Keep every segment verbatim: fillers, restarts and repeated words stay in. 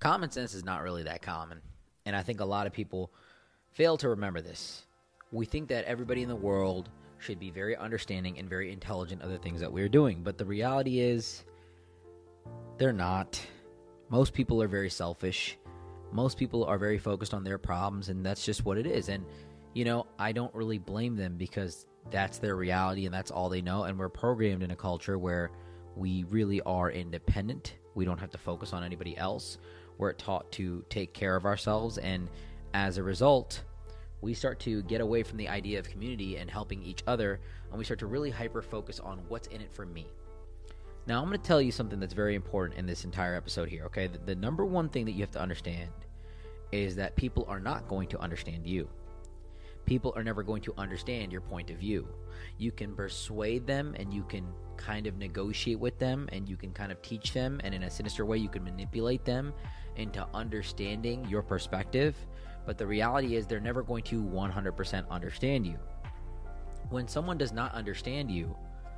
Common sense is not really that common. And I think a lot of people fail to remember this. We think that everybody in the world should be very understanding and very intelligent of the things that we're doing. But the reality is, they're not. Most people are very selfish. Most people are very focused on their problems, and that's just what it is. And, you know, I don't really blame them because that's their reality and that's all they know. And we're programmed in a culture where we really are independent. We don't have to focus on anybody else. We're taught to take care of ourselves, and as a result, we start to get away from the idea of community and helping each other, and we start to really hyper-focus on what's in it for me. Now, I'm going to tell you something that's very important in this entire episode here, okay? The, the number one thing that you have to understand is that people are not going to understand you. People are never going to understand your point of view. You can persuade them, and you can kind of negotiate with them, and you can kind of teach them, and in a sinister way, you can manipulate them into understanding your perspective. But the reality is they're never going to one hundred percent understand you. When someone does not understand you,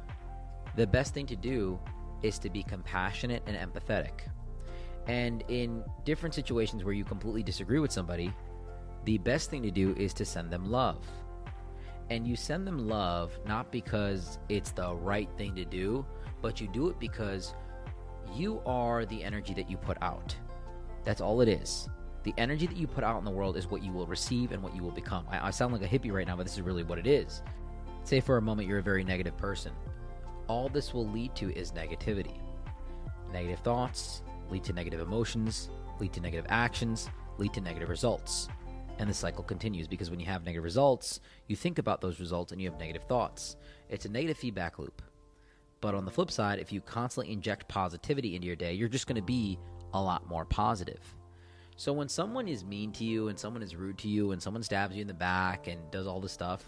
the best thing to do is to be compassionate and empathetic. And in different situations where you completely disagree with somebody, the best thing to do is to send them love. And you send them love not because it's the right thing to do, but you do it because you are the energy that you put out. That's all it is. The energy that you put out in the world is what you will receive and what you will become. I, I sound like a hippie right now, but this is really what it is. Say for a moment you're a very negative person. All this will lead to is negativity. Negative thoughts lead to negative emotions, lead to negative actions, lead to negative results. And the cycle continues because when you have negative results, you think about those results and you have negative thoughts. It's a negative feedback loop. But on the flip side, if you constantly inject positivity into your day, you're just going to be a lot more positive. So when someone is mean to you and someone is rude to you and someone stabs you in the back and does all this stuff,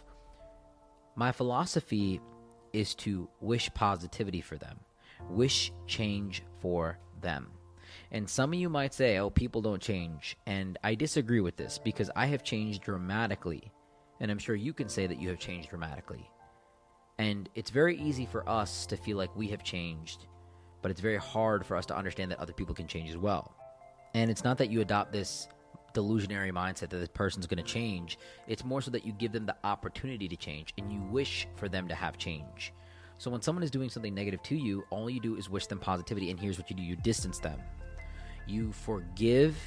my philosophy is to wish positivity for them, wish change for them. And some of you might say, oh, people don't change. And I disagree with this because I have changed dramatically. And I'm sure you can say that you have changed dramatically. And it's very easy for us to feel like we have changed, but it's very hard for us to understand that other people can change as well. And it's not that you adopt this delusionary mindset that this person's going to change. It's more so that you give them the opportunity to change and you wish for them to have change. So when someone is doing something negative to you, all you do is wish them positivity, and here's what you do. You distance them. You forgive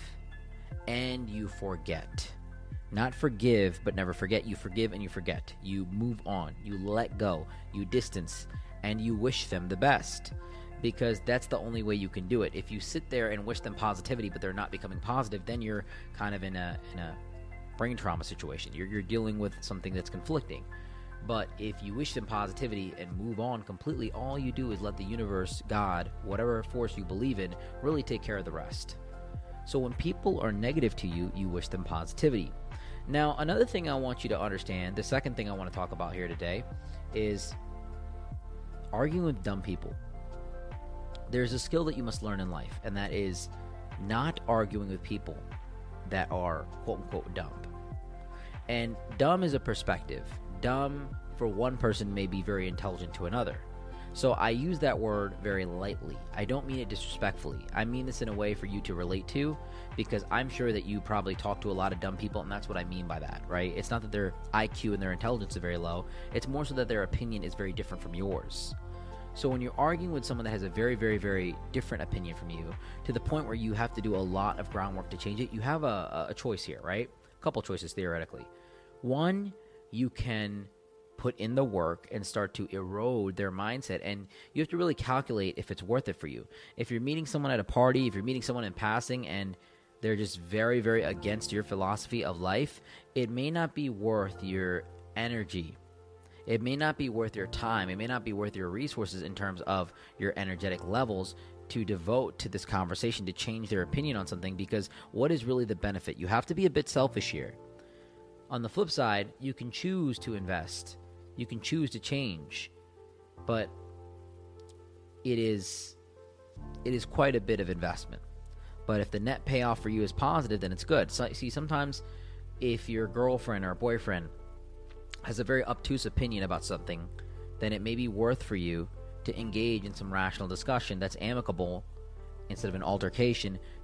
and you forget. Not forgive, but never forget. You forgive and you forget. You move on. You let go. You distance, and you wish them the best. Because that's the only way you can do it. If you sit there and wish them positivity, but they're not becoming positive, then you're kind of in a in a brain trauma situation. You're you're dealing with something that's conflicting. But if you wish them positivity and move on completely, all you do is let the universe, God, whatever force you believe in, really take care of the rest. So when people are negative to you, you wish them positivity. Now, another thing I want you to understand, the second thing I want to talk about here today, is arguing with dumb people. There's a skill that you must learn in life, and that is not arguing with people that are quote-unquote dumb. And dumb is a perspective. Dumb for one person may be very intelligent to another. So I use that word very lightly. I don't mean it disrespectfully. I mean this in a way for you to relate to, because I'm sure that you probably talk to a lot of dumb people, and that's what I mean by that, right? It's not that their I Q and their intelligence is very low. It's more so that their opinion is very different from yours. So when you're arguing with someone that has a very, very, very different opinion from you, to the point where you have to do a lot of groundwork to change it, you have a, a choice here, right? A couple choices theoretically. One, you can put in the work and start to erode their mindset, and you have to really calculate if it's worth it for you. If you're meeting someone at a party, if you're meeting someone in passing, and they're just very, very against your philosophy of life, it may not be worth your energy. It may not be worth your time. It may not be worth your resources in terms of your energetic levels to devote to this conversation to change their opinion on something, because what is really the benefit? You have to be a bit selfish here. On the flip side, you can choose to invest. You can choose to change. But it is it is quite a bit of investment. But if the net payoff for you is positive, then it's good. So, see, sometimes if your girlfriend or boyfriend has a very obtuse opinion about something, then it may be worth for you to engage in some rational discussion that's amicable instead of an altercation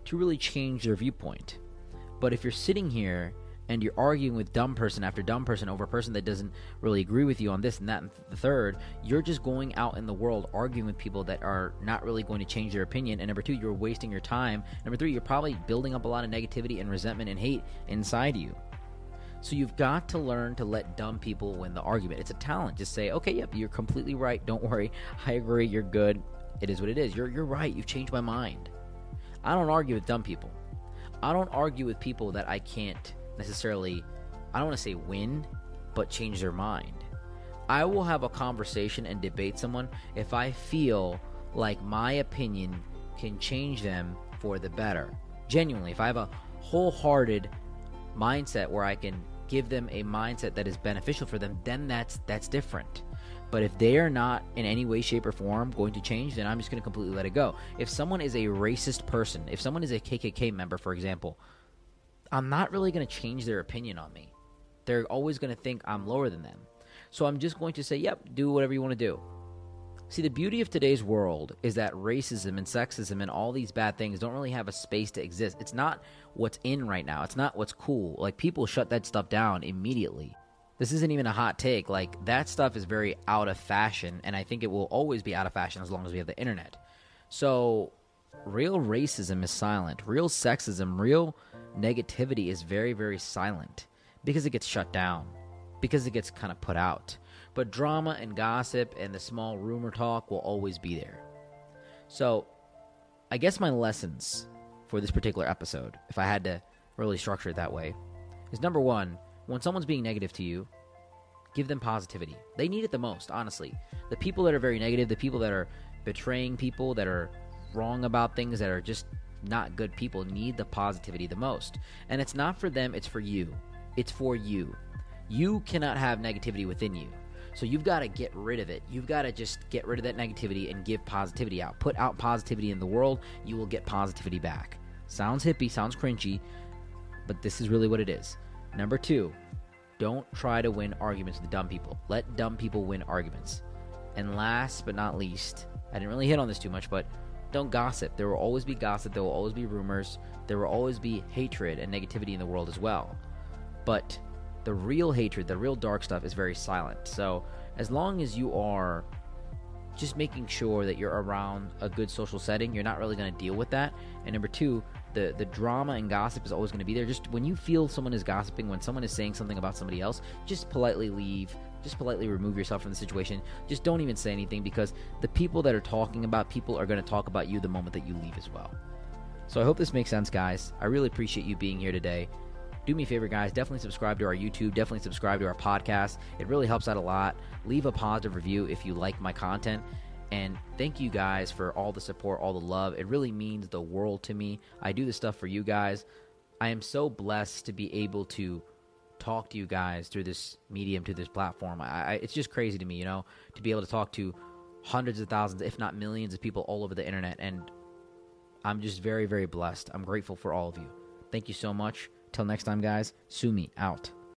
to really change their viewpoint. But if you're sitting here and you're arguing with dumb person after dumb person over a person that doesn't really agree with you on this and that and the third, you're just going out in the world arguing with people that are not really going to change their opinion. And number two, you're wasting your time. Number three, you're probably building up a lot of negativity and resentment and hate inside you. So you've got to learn to let dumb people win the argument. It's a talent. Just say, okay, yep, you're completely right. Don't worry. I agree. You're good. It is what it is. You're, you're right. You've changed my mind. I don't argue with dumb people. I don't argue with people that I can't necessarily, I don't want to say win, but change their mind. I will have a conversation and debate someone if I feel like my opinion can change them for the better. Genuinely, if I have a wholehearted mindset where I can give them a mindset that is beneficial for them, then that's that's different. But if they are not in any way, shape, or form going to change, then I'm just going to completely let it go. If someone is a racist person, if someone is a K K K member, for example, I'm not really going to change their opinion on me. They're always going to think I'm lower than them. So I'm just going to say, yep, do whatever you want to do. See, the beauty of today's world is that racism and sexism and all these bad things don't really have a space to exist. It's not what's in right now. It's not what's cool. Like, people shut that stuff down immediately. This isn't even a hot take. Like, that stuff is very out of fashion, and I think it will always be out of fashion as long as we have the internet. So real racism is silent. Real sexism, real negativity is very, very silent because it gets shut down, because it gets kind of put out. But drama and gossip and the small rumor talk will always be there. So I guess my lessons for this particular episode, if I had to really structure it that way, is number one, when someone's being negative to you, give them positivity. They need it the most, honestly. The people that are very negative, the people that are betraying people, that are wrong about things, that are just not good people, need the positivity the most. And it's not for them, it's for you. It's for you. You cannot have negativity within you. So you've got to get rid of it. You've got to just get rid of that negativity and give positivity out. Put out positivity in the world, you will get positivity back. Sounds hippie, sounds cringy, but this is really what it is. Number two, don't try to win arguments with dumb people. Let dumb people win arguments. And last but not least, I didn't really hit on this too much, but don't gossip. There will always be gossip. There will always be rumors. There will always be hatred and negativity in the world as well. But the real hatred, the real dark stuff is very silent. So as long as you are just making sure that you're around a good social setting, you're not really going to deal with that. And number two, the, the drama and gossip is always going to be there. Just when you feel someone is gossiping, when someone is saying something about somebody else, just politely leave. Just politely remove yourself from the situation. Just don't even say anything, because the people that are talking about people are going to talk about you the moment that you leave as well. So I hope this makes sense, guys. I really appreciate you being here today. Do me a favor, guys. Definitely subscribe to our YouTube. Definitely subscribe to our podcast. It really helps out a lot. Leave a positive review if you like my content. And thank you guys for all the support, all the love. It really means the world to me. I do this stuff for you guys. I am so blessed to be able to talk to you guys through this medium, to this platform. I, I, it's just crazy to me, you know, to be able to talk to hundreds of thousands, if not millions of people all over the internet. And I'm just very, very blessed. I'm grateful for all of you. Thank you so much. Till next time, guys. Sumi out.